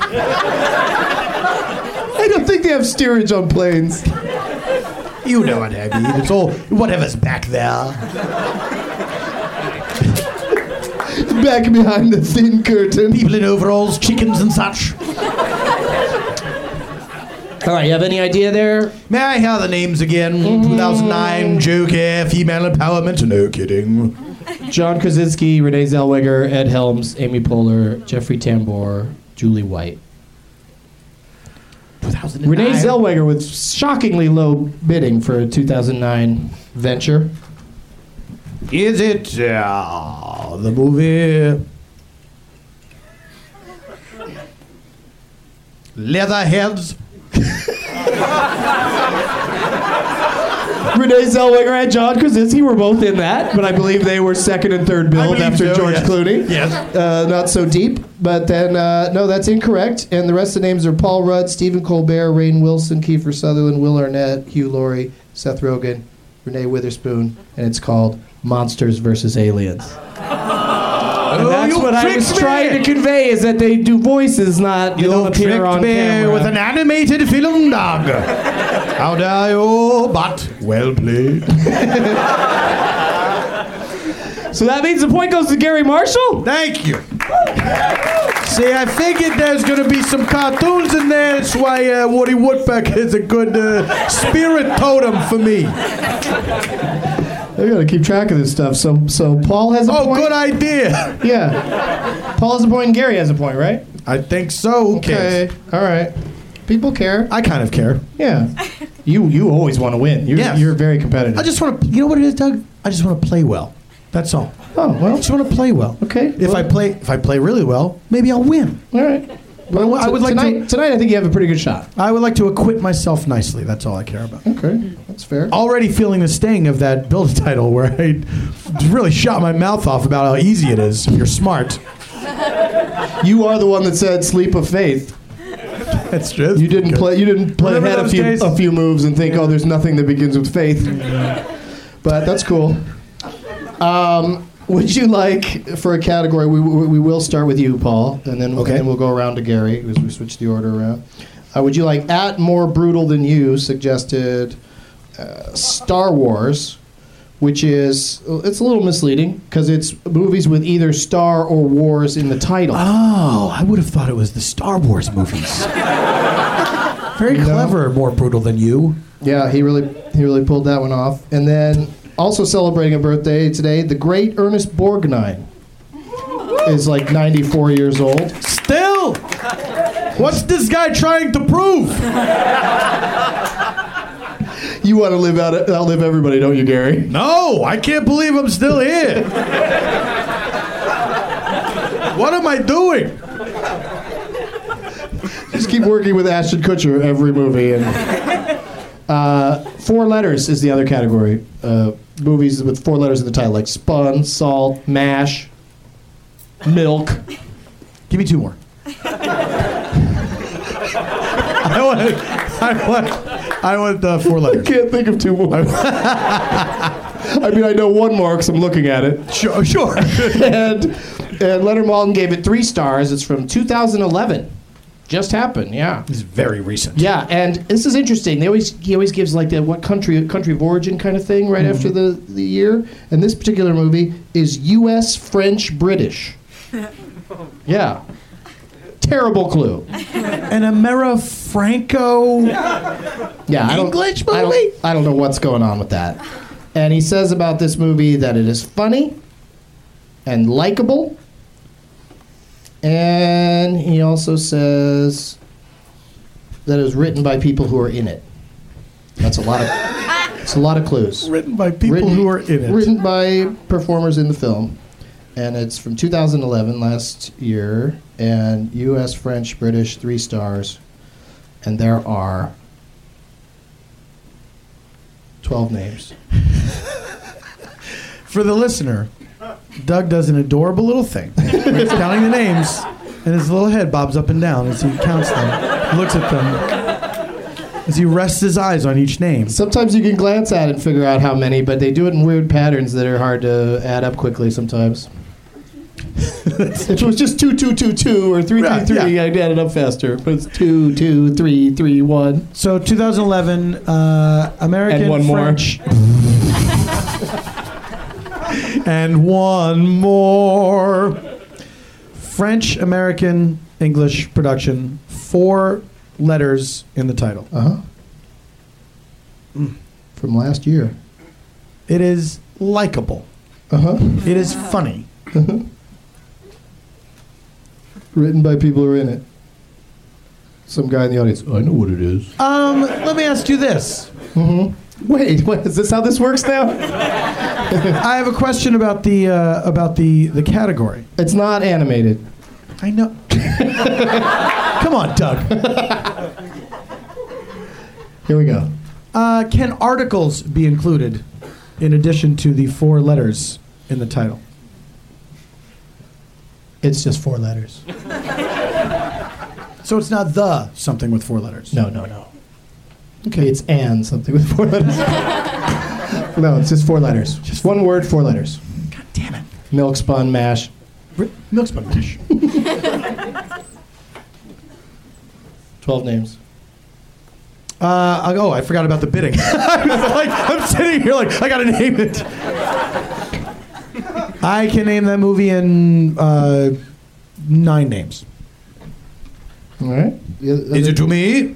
I don't think they have steerage on planes. You know what I mean. It's all whatever's back there. Back behind the thin curtain. People in overalls, chickens and such. All right, you have any idea there? May I hear the names again? two thousand nine, Joker, female empowerment. No kidding. John Krasinski, Renee Zellweger, Ed Helms, Amy Poehler, Jeffrey Tambor, Julie White. two thousand nine. Renee Zellweger with shockingly low bidding for a two thousand nine venture. Is it uh, the movie Leatherheads? Renee Zellweger and John Krasinski were both in that, but I believe they were second and third billed believe after so, George yes. Clooney. Yes. Uh, not so deep, but then, uh, no, that's incorrect. And the rest of the names are Paul Rudd, Stephen Colbert, Rainn Wilson, Kiefer Sutherland, Will Arnett, Hugh Laurie, Seth Rogen, Renee Witherspoon, and it's called Monsters versus Aliens. And that's you what I was tricked me. trying to convey, is that they do voices, not they You don't appear tricked on me camera. with an animated film, dog. How dare you? But well played. So that means the point goes to Gary Marshall? Thank you. See, I figured there's going to be some cartoons in there. That's why uh, Woody Woodpecker is a good uh, spirit totem for me. I gotta keep track of this stuff. So, so Paul has a Oh, point. good idea. Yeah. Paul has a point and Gary has a point, right? I think so. Who Okay. cares? All right. People care. I kind of care. Yeah. You you always want to win. You're, Yes. you're very competitive. I just want to, you know what it is, Doug? I just want to play well. That's all. oh, I well. just want to play well. Okay. If well, I play, if I play really well, maybe I'll win. All right. But I w- I would like tonight, to. Tonight, I think you have a pretty good shot. I would like to acquit myself nicely. That's all I care about. Okay. That's fair. Already feeling the sting of that build title where I really shot my mouth off about how easy it is if you're smart. You are the one that said "Sleep of Faith." That's true. You didn't play. You didn't play Remember ahead a those few days? a few moves and think, "Oh, there's nothing that begins with faith." But that's cool. Um, would you like for a category? We, we we will start with you, Paul, and then Okay. and then we'll go around to Gary as we switch the order around. Uh, would you like at more brutal than you suggested uh, Star Wars, which is it's a little misleading because it's movies with either Star or Wars in the title. Oh, I would have thought it was the Star Wars movies. Very No. clever, more brutal than you. Yeah, he really he really pulled that one off. And then also celebrating a birthday today, the great Ernest Borgnine is like ninety-four years old. Still, what's this guy trying to prove? You want to live out outlive everybody, don't you, Gary? No, I can't believe I'm still here. What am I doing? Just keep working with Ashton Kutcher every movie. And uh, four letters is the other category. Uh, movies with four letters in the title, like Spun, Salt, MASH, Milk. Give me two more. I want. I want. I want uh, four I letters. can't think of two more. I mean, I know one more because I'm looking at it. Sure, sure. and and Leonard Maltin gave it three stars. It's from two thousand eleven. Just happened, yeah. This is very recent. Yeah, and this is interesting. They always he always gives like the what country country of origin kind of thing right after the, the year. And this particular movie is U S French British. Yeah. Terrible clue. An Amera Franco. Yeah, I don't, English I movie? don't, I don't know what's going on with that. And he says about this movie that it is funny and likable. And he also says that it was written by people who are in it. That's a lot of it's a lot of clues. Written by people Written- who are in it. Written by performers in the film. And it's from two thousand eleven, last year, and U S, French, British, three stars. And there are twelve names. For the listener, Doug does an adorable little thing. Where he's counting the names, and his little head bobs up and down as he counts them, looks at them, as he rests his eyes on each name. Sometimes you can glance at it and figure out how many, but they do it in weird patterns that are hard to add up quickly sometimes. If it was just two, two, two, two, or three, Right, three, three, yeah. I'd add it up faster. But it's two, two, three, three, one. So, twenty eleven, uh, American, And one more. French. And one more. French, American, English production. Four letters in the title. Uh huh. From last year. It is likable. Uh huh. It is funny. Written by people who are in it. Some guy in the audience. I know what it is. Um, let me ask you this. Wait, what, is this how this works now? I have a question about the uh, about the the category. It's not animated. I know. Come on, Doug. Here we go. Uh, can articles be included in addition to the four letters in the title? It's just four letters. So it's not the something with four letters. No, no, no. Okay, it's and something with four letters. No, it's just four letters. Just one word, four letters. God damn it. Milk spun mash. Milk spun mash. Twelve names. Uh, oh, I forgot about the bidding. I was like, I'm sitting here like, I gotta name it. I can name that movie in uh, nine names. All right. Is it to me?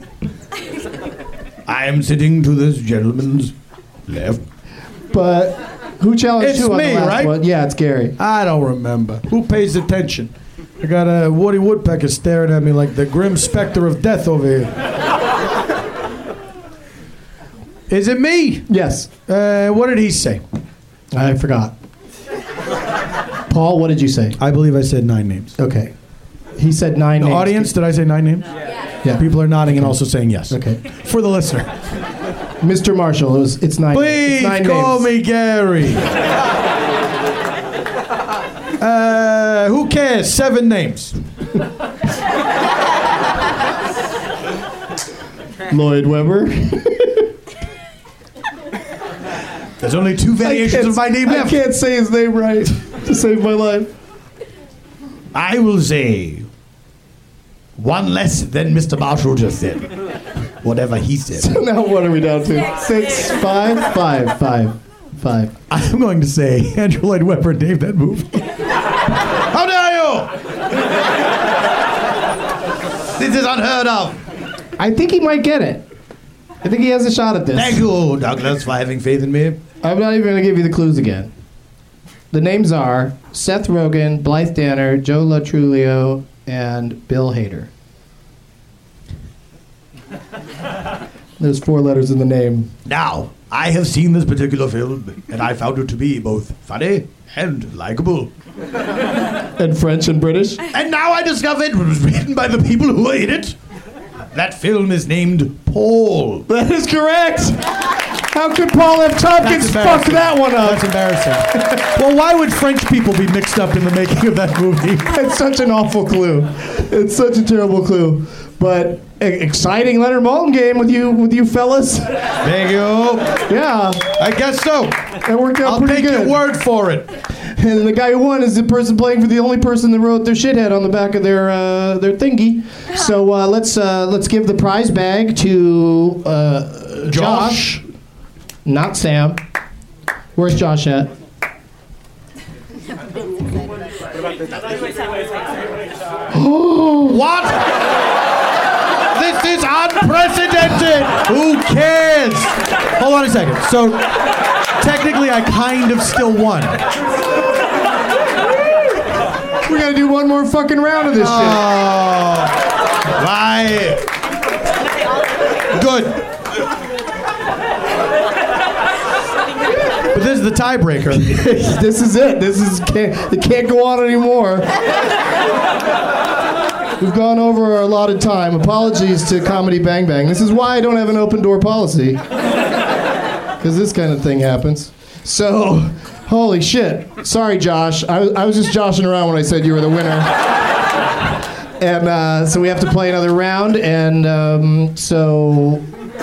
I am sitting to this gentleman's left. But who challenged It's who on me, the last right? one? Yeah, it's Gary. I don't remember. Who pays attention? I got a Woody Woodpecker staring at me like the grim specter of death over here. Is it me? Yes. Uh, what did he say? I forgot. Paul, what did you say? I believe I said nine names. Okay. He said nine The names. audience, did I say nine names? Yeah. yeah. People are nodding and also saying yes. Okay. For the listener. Mister Marshall, it was, it's nine Please it's nine call names. me Gary. uh, who cares? Seven names. Lloyd Webber. There's only two variations of my name left. I can't say his name right to save my life. I will say one less than Mister Marshall just said. Whatever he said. So now what are we down to? Six, five, five, five, five. I'm going to say Andrew Lloyd Webber named that movie. How dare you? This is unheard of. I think he might get it. I think he has a shot at this. Thank you, Douglas, for having faith in me. I'm not even going to give you the clues again. The names are Seth Rogen, Blythe Danner, Joe LaTrulio, and Bill Hader. There's four letters in the name. Now, I have seen this particular film, and I found it to be both funny and likable. And French and British. And now I discovered it was written by the people who were in it. That film is named Paul. That is correct. How could Paul F. Tompkins fuck that one up? That's embarrassing. Well, why would French people be mixed up in the making of that movie? It's such an awful clue. It's such a terrible clue. But e- exciting Leonard Maltin game with you, with you fellas. Thank you. Yeah, I guess so. that worked out I'll pretty take good. your word for it. And the guy who won is the person playing for the only person that wrote their shithead on the back of their uh, their thingy. So uh, let's uh, let's give the prize bag to uh, Josh. Josh. Not Sam. Where's Josh at? What? This is unprecedented. Who cares? Hold on a second. So, technically, I kind of still won. We gotta do one more fucking round of this Oh, why? Good. But this is the tiebreaker. shit. This is it. This is can't, it can't go on anymore. We've gone over our allotted time. Apologies to Comedy Bang Bang. This is why I don't have an open door policy. Because this kind of thing happens. So, holy shit. Sorry, Josh. I, I was just joshing around when I said you were the winner. And uh, so we have to play another round. And um, so,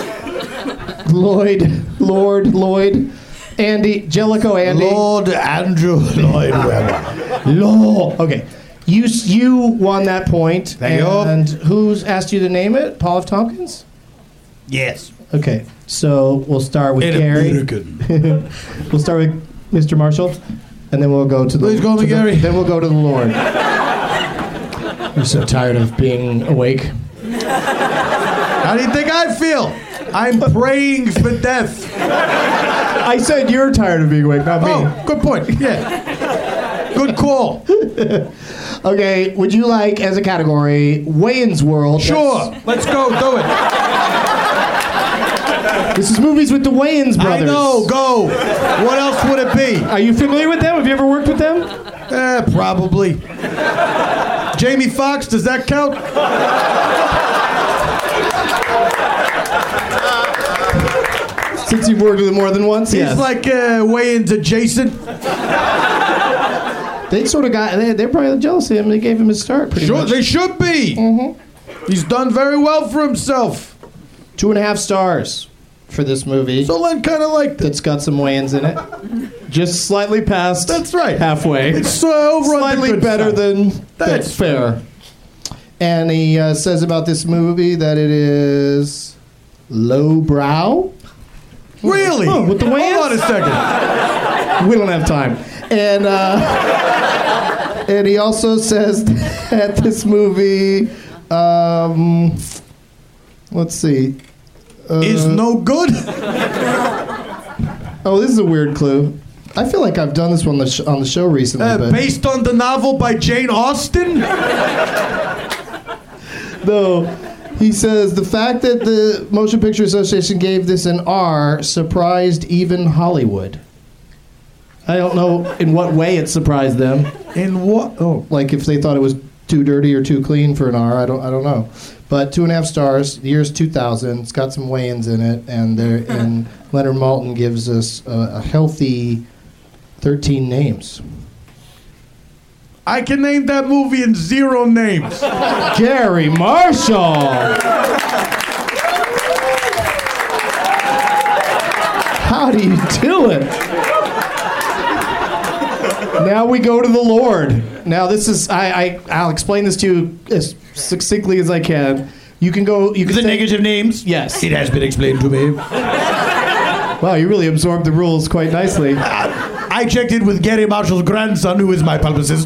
Lloyd, Lord, Lloyd, Andy, Jellicoe Andy. Lord Andrew Lloyd Webber. Lord. Okay. You you won that point. Thank you. And who's asked you to name it? Paul F. Tompkins? Yes. Okay. So we'll start with In Gary. American. We'll start with Mister Marshall, and then we'll go to the. Please call me to the- Gary. Then we'll go to the Lord. You're so tired of being awake. How do you think I feel? I'm praying for death. I said you're tired of being awake, not me. Oh, good point. Yeah. Good call. Okay. Would you like, as a category, Wayne's World? Sure. Let's go. Do it. This is movies with the Wayans I brothers. know. Go. What else would it be? Are you familiar with them? Have you ever worked with them? Eh, probably. Jamie Foxx, does that count? Since you've worked with them more than once, He's yes. like uh, Wayans adjacent. They sort of got, they, they're probably jealous of him. They gave him his start pretty Sure, much. they should be. Mm-hmm. He's done very well for himself. Two and a half stars for this movie. So Len kind of liked it. That's got some Wayans in it. Just slightly past. That's right. Halfway. It's uh, over on the Slightly good better side. than That's that's fair. And he uh, says about this movie that it is lowbrow. Really? Oh, with the Wayans? Hold on a second. We don't have time. And uh, and he also says that this movie, um, let's see, uh, Is no good. oh, this is a weird clue. I feel like I've done this one on the, sh- on the show recently. Uh, but based on the novel by Jane Austen. no, he says the fact that the Motion Picture Association gave this an R surprised even Hollywood. I don't know in what way it surprised them. In what? Oh, Like if they thought it was too dirty or too clean for an R, I don't, I don't know. But two and a half stars. The year's two thousand. It's got some Wayans in it, and there, and Leonard Maltin gives us a, a healthy thirteen names. I can name that movie in zero names. Gary Marshall. How do you do it? Now we go to the Lord. Now this is I, I I'll explain this to you as succinctly as I can. You can go. You can The say- negative names? Yes. It has been explained to me. Wow, you really absorbed the rules quite nicely. I checked in with Gary Marshall's grandson, who is my publicist.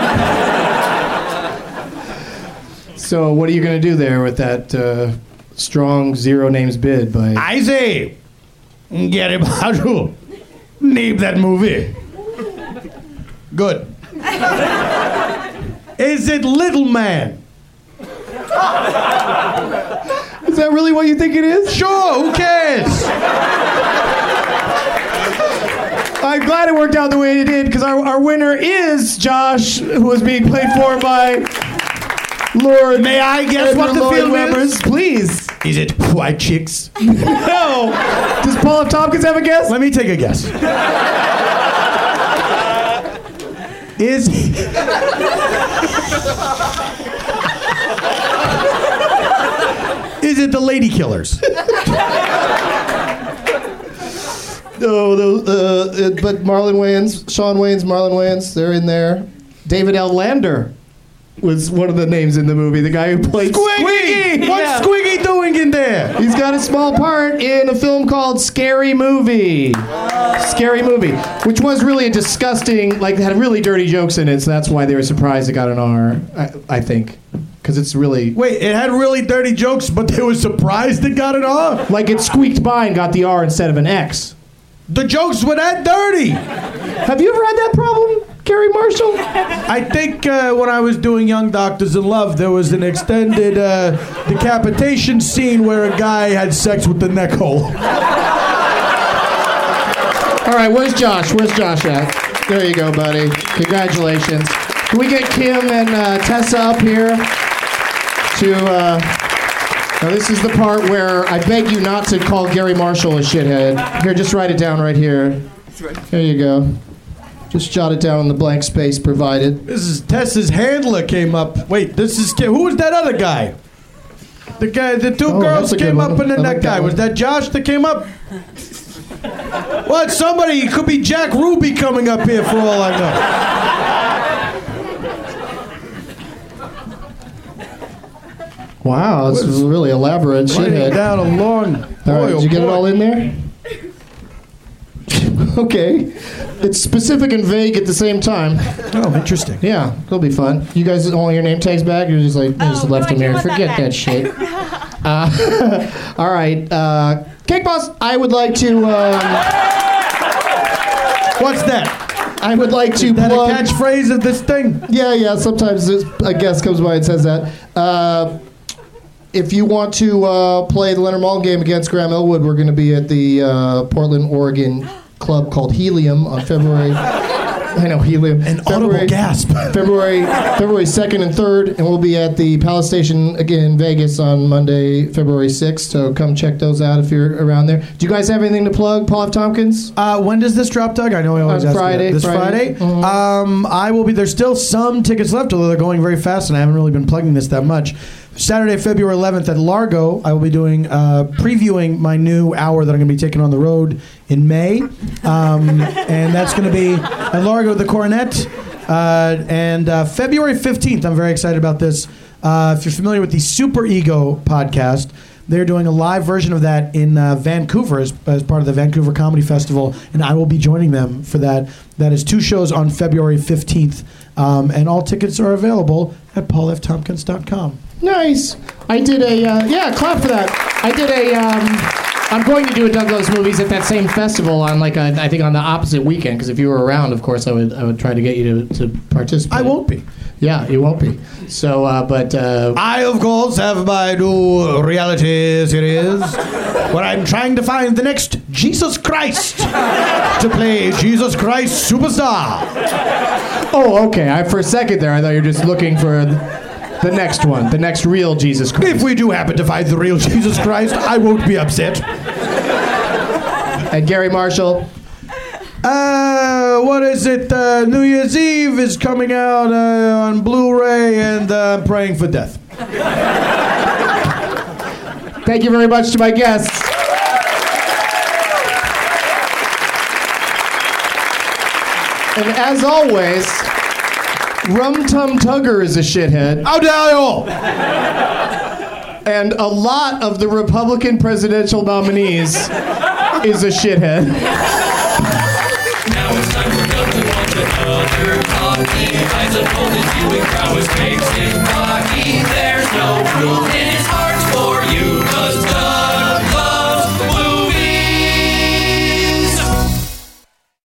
So what are you going to do there with that uh, strong zero names bid by? I say, Gary Marshall, name that movie. Good. Is it Little Man? Is that really what you think it is? Sure, who cares? I'm glad it worked out the way it did because our, our winner is Josh, who is being played for by Lord. May I guess what the Lloyd film Webbers. is? Please. Is it White Chicks? No. Does Paul F. Tompkins have a guess? Let me take a guess. Is Is it The Lady Killers? No, the, uh, but Marlon Wayans, Sean Wayans, Marlon Wayans, they're in there. David L. Lander was one of the names in the movie. The guy who played Squiggy! What's Yeah. Squiggy doing in there? He's got a small part in a film called Scary Movie. Scary Movie, which was really a disgusting, like, had really dirty jokes in it, so that's why they were surprised it got an R, I, I think. Because it's really... Wait, it had really dirty jokes, but they were surprised it got it off? Like, it squeaked by and got the R instead of an X. The jokes were that dirty. Have you ever had that problem, Gary Marshall? I think uh, when I was doing Young Doctors in Love, there was an extended uh, decapitation scene where a guy had sex with the neck hole. All right, where's Josh? Where's Josh at? There you go, buddy. Congratulations. Can we get Kim and uh, Tessa up here to... Uh, now this is the part where I beg you not to call Gary Marshall a shithead. Here, just write it down right here. There you go. Just jot it down in the blank space provided. This is Tessa's handler came up. Wait, this is who was that other guy? The guy, the two Oh, girls that's a good came up, one. and then I that like guy that was one. that Josh that came up? What? Somebody? It could be Jack Ruby coming up here for all I know. Wow, that's a really elaborate Writing shithead. down a long. All right, boy, did you get it boy. all in there? Okay. It's specific and vague at the same time. Oh, interesting. Yeah, it'll be fun. You guys don't want your name tags back? You're just like, I just Oh, left no, them I here. do want Forget that that shit. Uh, all right. Uh, Cake Boss, I would like to... Um, What's that? I would like to Is that plug... a catchphrase of this thing? Yeah, yeah. Sometimes this- a guest comes by and says that. Uh, if you want to uh, play the Leonard Maltin game against Graham Elwood, we're going to be at the uh, Portland, Oregon club called Helium on February... I know, Helium. An audible gasp. February February second and third, and we'll be at the Palace Station again in Vegas on Monday, February sixth. So come check those out if you're around there. Do you guys have anything to plug, Paul F. Tompkins? Uh, when does this drop, Doug? I know I always On ask you Friday, that. This Friday. Friday. Mhm. Um, I will be. There's still some tickets left, although they're going very fast, and I haven't really been plugging this that much. Saturday, February eleventh at Largo, I will be doing uh, previewing my new hour that I'm going to be taking on the road in May, um, and that's going to be at Largo the Coronet. Uh, and uh, February fifteenth, I'm very excited about this. Uh, if you're familiar with the Super Ego podcast, they're doing a live version of that in uh, Vancouver as, as part of the Vancouver Comedy Festival, and I will be joining them for that. That is two shows on February fifteenth, um, and all tickets are available at paul f tompkins dot com. Nice. I did a, uh, yeah, clap for that. I did a, um, I'm going to do a Doug Loves Movies at that same festival on, like, a, I think on the opposite weekend, because if you were around, of course, I would I would try to get you to, to participate. I won't be. Yeah, you won't be. So, uh, but... Uh, I, of course, have my new reality series where I'm trying to find the next Jesus Christ to play Jesus Christ Superstar. Oh, okay. I, for a second there, I thought you were just looking for the next one, the next real Jesus Christ. If we do happen to find the real Jesus Christ, I won't be upset. And Gary Marshall... Uh, what is it? Uh, New Year's Eve is coming out uh, on Blu-ray, and uh, I'm praying for death. Thank you very much to my guests. And as always, Rum Tum Tugger is a shithead. How dare you! And a lot of the Republican presidential nominees is a shithead. Now it's time for Doug to watch another talkie. I suppose it's you and Crow is cakes in hockey. There